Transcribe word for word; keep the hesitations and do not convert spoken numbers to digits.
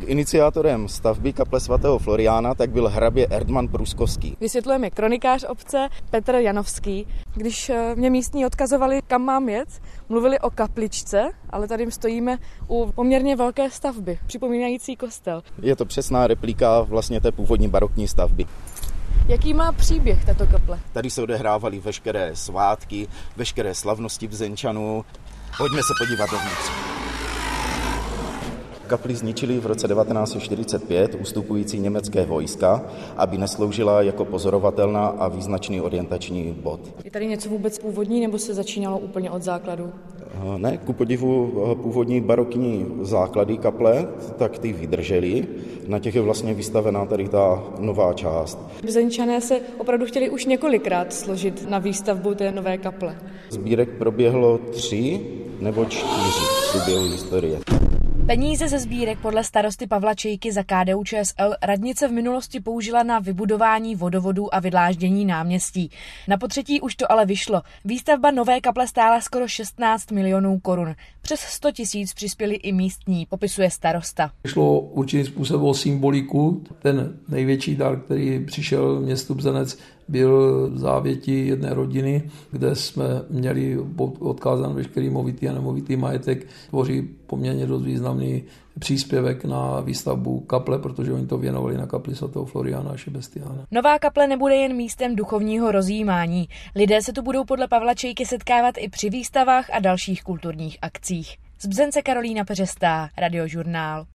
Iniciátorem stavby kaple svatého Floriána tak byl hrabě Erdman Pruskovský. Vysvětluje mi kronikář obce Petr Janovský. Když mě místní odkazovali, kam mám jet, mluvili o kapličce, ale tady stojíme u poměrně velké stavby, připomínající kostel. Je to přesná replika vlastně té původní barokní stavby. Jaký má příběh tato kaple? Tady se odehrávaly veškeré svátky, veškeré slavnosti Bzenčanů. Pojďme se podívat dovnitř. Kapli zničili v roce devatenáct set čtyřicet pět ustupující německé vojska, aby nesloužila jako pozorovatelná a význačný orientační bod. Je tady něco vůbec původní, nebo se začínalo úplně od základu? Ne, ku podivu původní barokní základy kaple, tak ty vydržely. Na těch je vlastně vystavená tady ta nová část. Bzenčané se opravdu chtěli už několikrát složit na výstavbu té nové kaple. Sbírek proběhlo tři nebo čtyři v průběhu historie. Peníze ze sbírek podle starosty Pavla Čejky za K D U Č S L radnice v minulosti použila na vybudování vodovodů a vydláždění náměstí. Na potřetí už to ale vyšlo. Výstavba nové kaple stála skoro šestnáct milionů korun. Přes sto tisíc přispěli i místní, popisuje starosta. Šlo určitým způsobem o symboliku. Ten největší dar, který přišel městu Bzenec, byl závěti jedné rodiny, kde jsme měli odkázán veškerý movitý a nemovitý majetek. Tvoří poměrně dost významný příspěvek na výstavbu kaple, protože oni to věnovali na kapli svatého Floriána a Šebestiána. Nová kaple nebude jen místem duchovního rozjímání. Lidé se tu budou podle Pavla Čejky setkávat i při výstavách a dalších kulturních akcích. Z Bzence Karolína Peřestá, Radiožurnál.